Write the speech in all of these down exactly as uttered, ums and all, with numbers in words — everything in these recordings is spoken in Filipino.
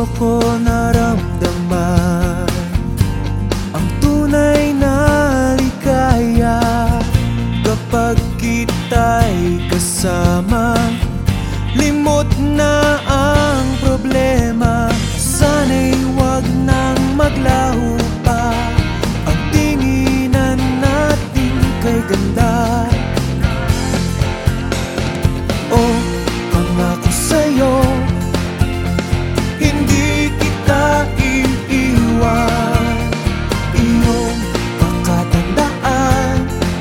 ko naramdaman ang tunay na ligaya kapag kita'y kasama. Limot na ang problema, sana'y wag nang maglaho pa ang tinginan natin kay ganda. Oh, pangako sa'yo, hindi kita iiwan. Iyong pakatandaan,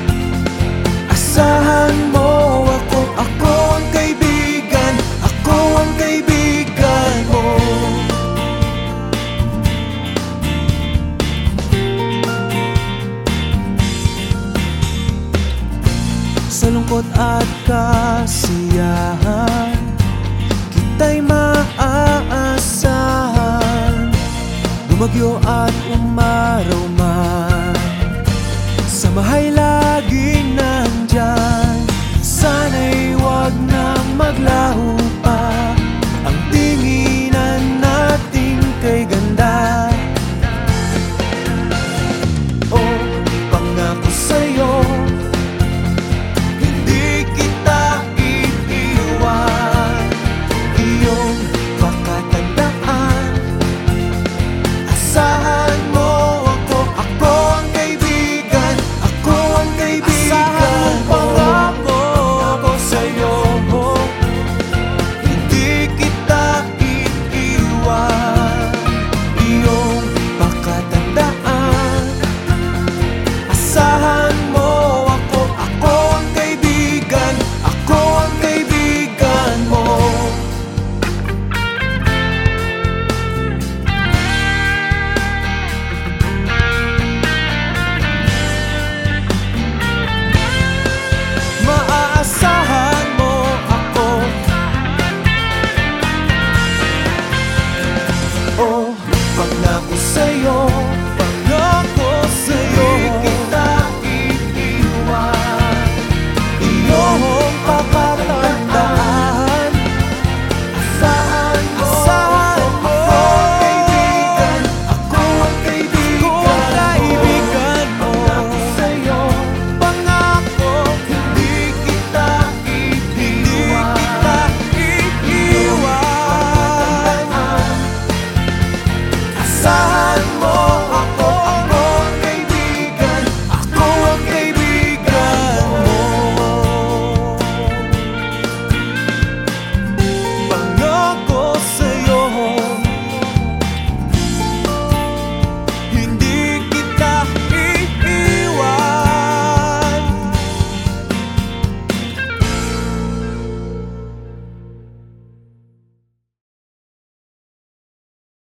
asahan mo ako, ako ang kaibigan, ako ang kaibigan mo. Sa lungkot at kasiyahan, kita'y maaasahan. Bumagyo at umaraw man, samahay laging nandyan. Sana'y wag nang maglaho